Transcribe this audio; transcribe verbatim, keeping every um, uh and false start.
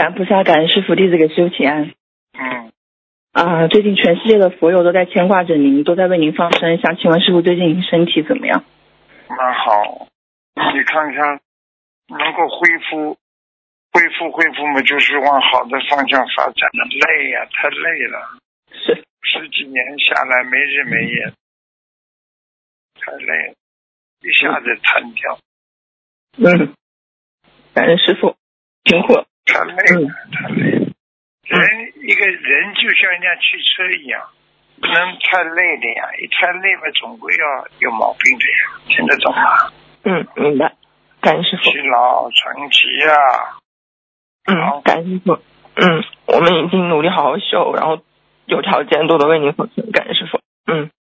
感恩菩萨，感恩师父，弟子给师父请安。 嗯。 啊，最近全世界的佛友都在牵挂着您，都在为您放生，想请问师父最近您身体怎么样？ 蛮好，你看看能够恢复恢复恢复嘛，就是往好的方向发展了。累呀、啊，太累了， 是十几年下来没日没夜，太累了，一下子瘫掉。 嗯，感恩师父，辛苦了。 太累了，嗯、太累了。人一个人就像一辆汽车一样，不能太累的呀，一太累吧，总归要有毛病的呀，听得懂吗？ 嗯，明白。感恩师父。 疲劳成疾呀。 嗯，感恩师父。嗯，我们已经努力好好修，然后有条件多多为您放生，感恩师父。嗯。